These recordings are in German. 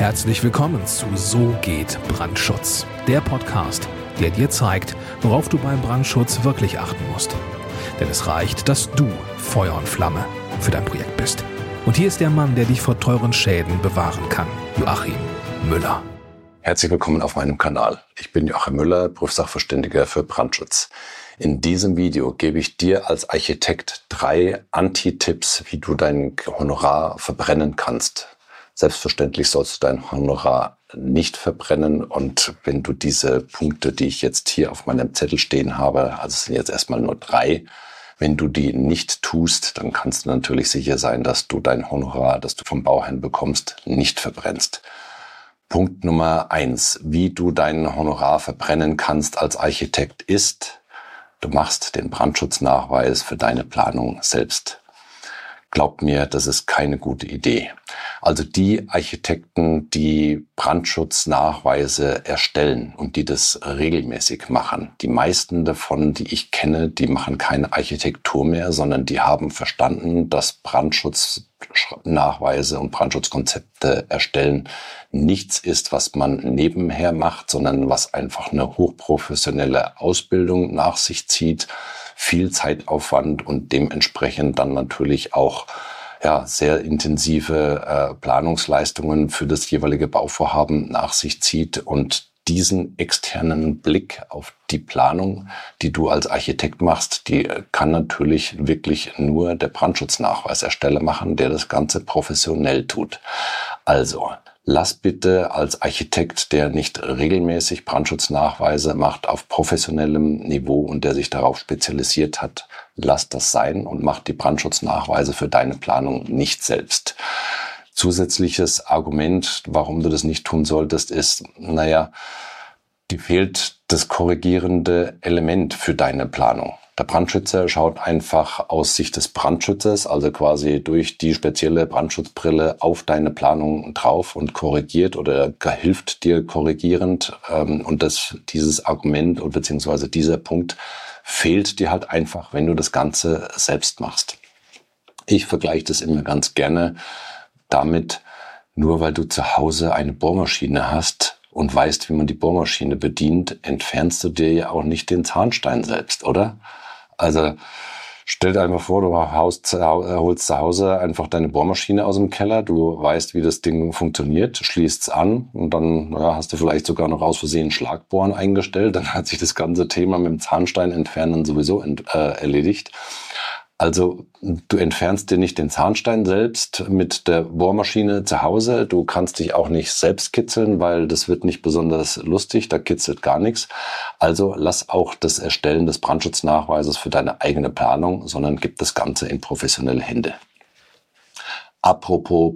Herzlich willkommen zu So geht Brandschutz, der Podcast, der dir zeigt, worauf du beim Brandschutz wirklich achten musst. Denn es reicht, dass du Feuer und Flamme für dein Projekt bist. Und hier ist der Mann, der dich vor teuren Schäden bewahren kann, Joachim Müller. Herzlich willkommen auf meinem Kanal. Ich bin Joachim Müller, Prüfsachverständiger für Brandschutz. In diesem Video gebe ich dir als Architekt 3 Anti-Tipps, wie du dein Honorar verbrennen kannst. Selbstverständlich sollst du dein Honorar nicht verbrennen, und wenn du diese Punkte, die ich jetzt hier auf meinem Zettel stehen habe, also es sind jetzt erstmal nur 3, wenn du die nicht tust, dann kannst du natürlich sicher sein, dass du dein Honorar, das du vom Bauherrn bekommst, nicht verbrennst. Punkt Nummer 1, wie du dein Honorar verbrennen kannst als Architekt ist: Du machst den Brandschutznachweis für deine Planung selbst. Glaub mir, das ist keine gute Idee. Also die Architekten, die Brandschutznachweise erstellen und die das regelmäßig machen, die meisten davon, die ich kenne, die machen keine Architektur mehr, sondern die haben verstanden, dass Brandschutznachweise und Brandschutzkonzepte erstellen nichts ist, was man nebenher macht, sondern was einfach eine hochprofessionelle Ausbildung nach sich zieht, viel Zeitaufwand und dementsprechend dann natürlich auch sehr intensive Planungsleistungen für das jeweilige Bauvorhaben nach sich zieht. Und diesen externen Blick auf die Planung, die du als Architekt machst, die kann natürlich wirklich nur der Brandschutznachweisersteller machen, der das Ganze professionell tut. Also lass bitte als Architekt, der nicht regelmäßig Brandschutznachweise macht auf professionellem Niveau und der sich darauf spezialisiert hat, lass das sein und mach die Brandschutznachweise für deine Planung nicht selbst. Zusätzliches Argument, warum du das nicht tun solltest, ist, dir fehlt das korrigierende Element für deine Planung. Der Brandschützer schaut einfach aus Sicht des Brandschützers, also quasi durch die spezielle Brandschutzbrille auf deine Planung drauf und korrigiert oder hilft dir korrigierend. Und dieses Argument und beziehungsweise dieser Punkt fehlt dir halt einfach, wenn du das Ganze selbst machst. Ich vergleiche das immer ganz gerne damit: Nur weil du zu Hause eine Bohrmaschine hast und weißt, wie man die Bohrmaschine bedient, entfernst du dir ja auch nicht den Zahnstein selbst, oder? Also stell dir einfach vor, du holst zu Hause einfach deine Bohrmaschine aus dem Keller, du weißt, wie das Ding funktioniert, schließt es an und dann hast du vielleicht sogar noch aus Versehen Schlagbohren eingestellt, dann hat sich das ganze Thema mit dem Zahnstein entfernen sowieso erledigt. Also du entfernst dir nicht den Zahnstein selbst mit der Bohrmaschine zu Hause. Du kannst dich auch nicht selbst kitzeln, weil das wird nicht besonders lustig, da kitzelt gar nichts. Also lass auch das Erstellen des Brandschutznachweises für deine eigene Planung, sondern gib das Ganze in professionelle Hände. Apropos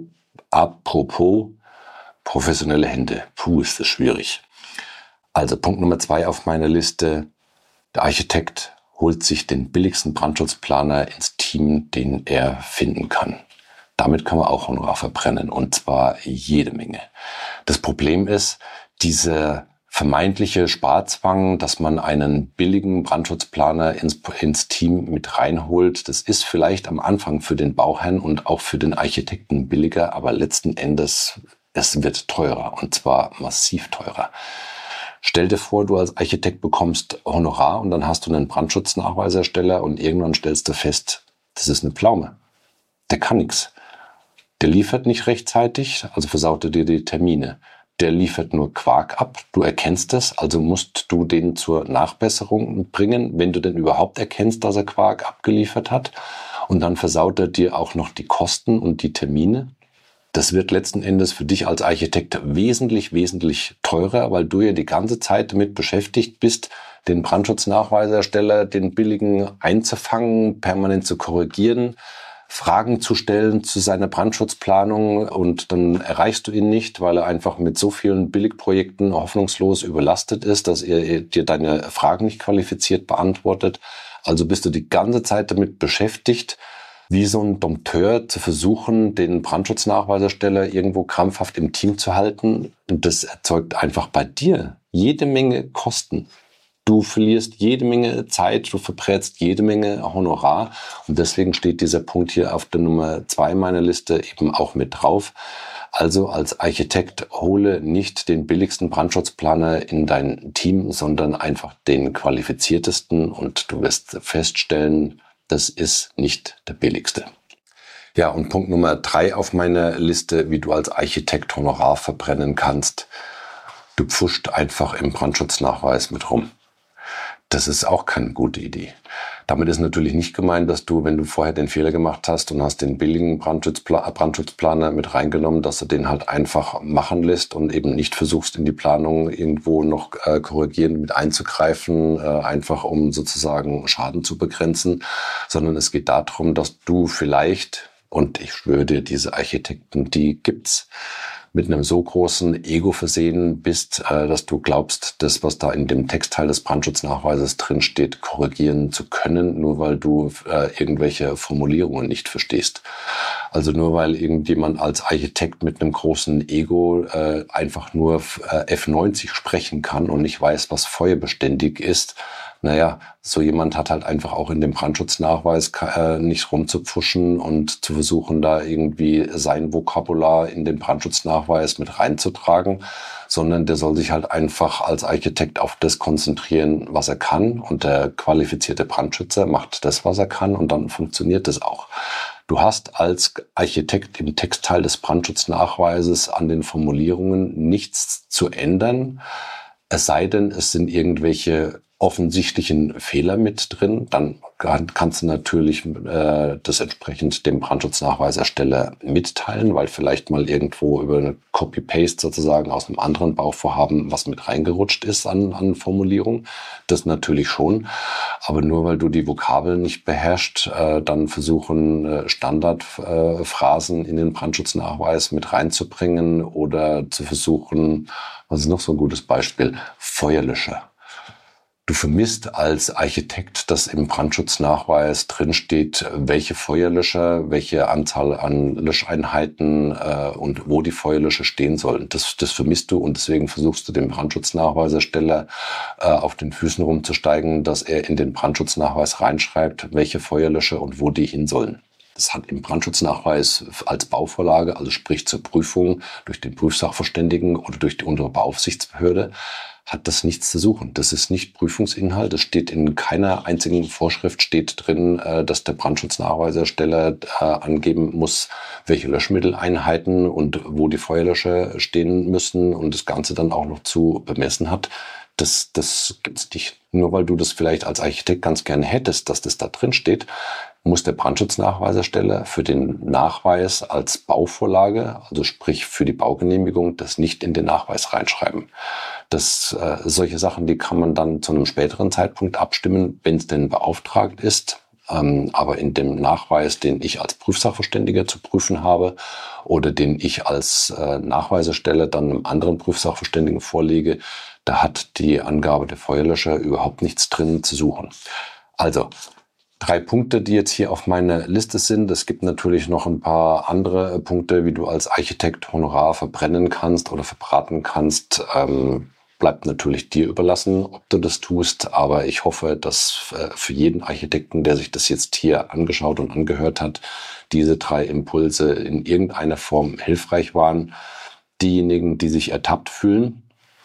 professionelle Hände. Ist das schwierig. Also Punkt Nummer 2 auf meiner Liste: Der Architekt holt sich den billigsten Brandschutzplaner ins Team, den er finden kann. Damit kann man auch Honorar verbrennen, und zwar jede Menge. Das Problem ist, dieser vermeintliche Sparzwang, dass man einen billigen Brandschutzplaner ins Team mit reinholt, das ist vielleicht am Anfang für den Bauherrn und auch für den Architekten billiger, aber letzten Endes, es wird teurer, und zwar massiv teurer. Stell dir vor, du als Architekt bekommst Honorar und dann hast du einen Brandschutznachweisersteller und irgendwann stellst du fest, das ist eine Pflaume. Der kann nichts. Der liefert nicht rechtzeitig, also versaut er dir die Termine. Der liefert nur Quark ab, du erkennst es, also musst du den zur Nachbesserung bringen, wenn du denn überhaupt erkennst, dass er Quark abgeliefert hat. Und dann versaut er dir auch noch die Kosten und die Termine. Das wird letzten Endes für dich als Architekt wesentlich teurer, weil du ja die ganze Zeit damit beschäftigt bist, den Brandschutznachweisersteller, den billigen einzufangen, permanent zu korrigieren, Fragen zu stellen zu seiner Brandschutzplanung, und dann erreichst du ihn nicht, weil er einfach mit so vielen Billigprojekten hoffnungslos überlastet ist, dass er dir deine Fragen nicht qualifiziert beantwortet. Also bist du die ganze Zeit damit beschäftigt, wie so ein Dompteur zu versuchen, den Brandschutznachweisersteller irgendwo krampfhaft im Team zu halten. Und das erzeugt einfach bei dir jede Menge Kosten. Du verlierst jede Menge Zeit, du verbrätst jede Menge Honorar und deswegen steht dieser Punkt hier auf der Nummer 2 meiner Liste eben auch mit drauf. Also als Architekt hole nicht den billigsten Brandschutzplaner in dein Team, sondern einfach den qualifiziertesten und du wirst feststellen, das ist nicht der billigste. Ja, und Punkt Nummer 3 auf meiner Liste, wie du als Architekt Honorar verbrennen kannst. Du pfuscht einfach im Brandschutznachweis mit rum. Das ist auch keine gute Idee. Damit ist natürlich nicht gemeint, dass du, wenn du vorher den Fehler gemacht hast und hast den billigen Brandschutzplaner mit reingenommen, dass du den halt einfach machen lässt und eben nicht versuchst, in die Planung irgendwo noch korrigierend mit einzugreifen, einfach um sozusagen Schaden zu begrenzen, sondern es geht darum, dass du vielleicht, und ich schwöre dir, diese Architekten, die gibt's, mit einem so großen Ego versehen bist, dass du glaubst, das, was da in dem Textteil des Brandschutznachweises drin steht, korrigieren zu können, nur weil du irgendwelche Formulierungen nicht verstehst. Also nur weil irgendjemand als Architekt mit einem großen Ego einfach nur F90 sprechen kann und nicht weiß, was feuerbeständig ist. Naja, so jemand hat halt einfach auch in dem Brandschutznachweis nicht rumzupfuschen und zu versuchen, da irgendwie sein Vokabular in den Brandschutznachweis mit reinzutragen, sondern der soll sich halt einfach als Architekt auf das konzentrieren, was er kann. Und der qualifizierte Brandschützer macht das, was er kann, und dann funktioniert das auch. Du hast als Architekt im Textteil des Brandschutznachweises an den Formulierungen nichts zu ändern, es sei denn, es sind irgendwelche offensichtlichen Fehler mit drin, dann kannst du natürlich das entsprechend dem Brandschutznachweisersteller mitteilen, weil vielleicht mal irgendwo über eine Copy-Paste sozusagen aus einem anderen Bauvorhaben was mit reingerutscht ist an Formulierung. Das natürlich schon. Aber nur weil du die Vokabeln nicht beherrschst, dann versuchen Standardphrasen in den Brandschutznachweis mit reinzubringen oder zu versuchen, was ist noch so ein gutes Beispiel, Feuerlöscher. Du vermisst als Architekt, dass im Brandschutznachweis drinsteht, welche Feuerlöscher, welche Anzahl an Löscheinheiten und wo die Feuerlöscher stehen sollen. Das vermisst du, und deswegen versuchst du dem Brandschutznachweisersteller auf den Füßen rumzusteigen, dass er in den Brandschutznachweis reinschreibt, welche Feuerlöscher und wo die hin sollen. Das hat im Brandschutznachweis als Bauvorlage, also sprich zur Prüfung durch den Prüfsachverständigen oder durch die untere Bauaufsichtsbehörde, hat das nichts zu suchen. Das ist nicht Prüfungsinhalt. Es steht in keiner einzigen Vorschrift steht drin, dass der Brandschutznachweisersteller angeben muss, welche Löschmitteleinheiten und wo die Feuerlöscher stehen müssen und das Ganze dann auch noch zu bemessen hat. Das gibt's nicht. Nur weil du das vielleicht als Architekt ganz gerne hättest, dass das da drin steht, muss der Brandschutznachweisersteller für den Nachweis als Bauvorlage, also sprich für die Baugenehmigung, das nicht in den Nachweis reinschreiben. Solche Sachen, die kann man dann zu einem späteren Zeitpunkt abstimmen, wenn es denn beauftragt ist. Aber in dem Nachweis, den ich als Prüfsachverständiger zu prüfen habe oder den ich als Nachweisersteller dann einem anderen Prüfsachverständigen vorlege, da hat die Angabe der Feuerlöscher überhaupt nichts drin zu suchen. Also 3 Punkte, die jetzt hier auf meiner Liste sind. Es gibt natürlich noch ein paar andere Punkte, wie du als Architekt Honorar verbrennen kannst oder verbraten kannst. Bleibt natürlich dir überlassen, ob du das tust. Aber ich hoffe, dass für jeden Architekten, der sich das jetzt hier angeschaut und angehört hat, diese 3 Impulse in irgendeiner Form hilfreich waren. Diejenigen, die sich ertappt fühlen,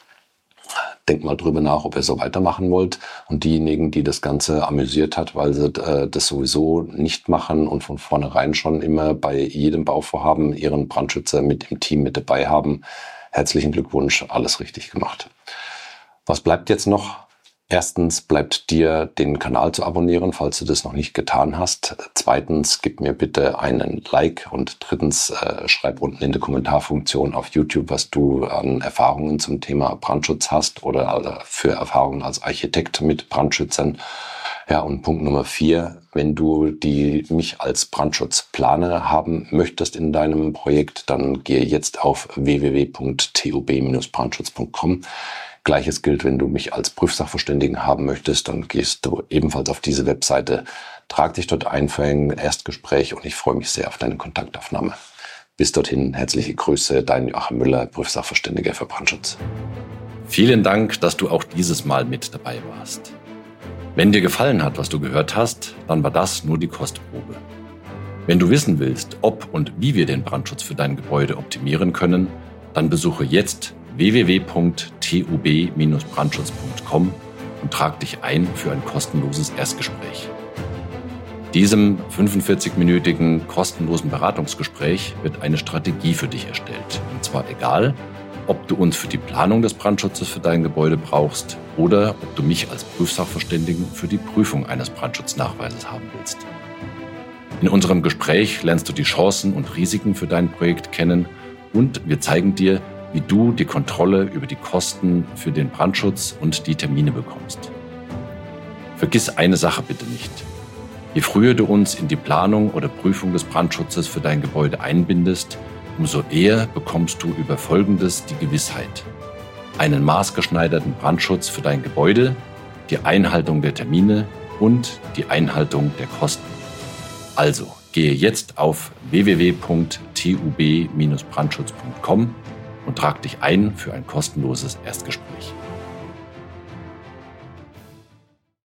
denkt mal drüber nach, ob ihr so weitermachen wollt. Und diejenigen, die das Ganze amüsiert hat, weil sie das sowieso nicht machen und von vornherein schon immer bei jedem Bauvorhaben ihren Brandschützer mit im Team mit dabei haben, herzlichen Glückwunsch, alles richtig gemacht. Was bleibt jetzt noch? Erstens bleibt dir, den Kanal zu abonnieren, falls du das noch nicht getan hast. Zweitens, gib mir bitte einen Like. Und drittens, schreib unten in der Kommentarfunktion auf YouTube, was du an Erfahrungen zum Thema Brandschutz hast oder für Erfahrungen als Architekt mit Brandschützern. Ja, und Punkt Nummer 4, wenn du mich als Brandschutzplaner haben möchtest in deinem Projekt, dann gehe jetzt auf www.tub-brandschutz.com. Gleiches gilt, wenn du mich als Prüfsachverständigen haben möchtest, dann gehst du ebenfalls auf diese Webseite, trag dich dort ein für ein Erstgespräch und ich freue mich sehr auf deine Kontaktaufnahme. Bis dorthin, herzliche Grüße, dein Joachim Müller, Prüfsachverständiger für Brandschutz. Vielen Dank, dass du auch dieses Mal mit dabei warst. Wenn dir gefallen hat, was du gehört hast, dann war das nur die Kostprobe. Wenn du wissen willst, ob und wie wir den Brandschutz für dein Gebäude optimieren können, dann besuche jetzt www.tub-brandschutz.com und trag dich ein für ein kostenloses Erstgespräch. Diesem 45-minütigen kostenlosen Beratungsgespräch wird eine Strategie für dich erstellt. Und zwar egal, ob du uns für die Planung des Brandschutzes für dein Gebäude brauchst oder ob du mich als Prüfsachverständigen für die Prüfung eines Brandschutznachweises haben willst. In unserem Gespräch lernst du die Chancen und Risiken für dein Projekt kennen und wir zeigen dir, wie du die Kontrolle über die Kosten für den Brandschutz und die Termine bekommst. Vergiss eine Sache bitte nicht. Je früher du uns in die Planung oder Prüfung des Brandschutzes für dein Gebäude einbindest, umso eher bekommst du über Folgendes die Gewissheit: einen maßgeschneiderten Brandschutz für dein Gebäude, die Einhaltung der Termine und die Einhaltung der Kosten. Also, gehe jetzt auf www.tub-brandschutz.com und trag dich ein für ein kostenloses Erstgespräch.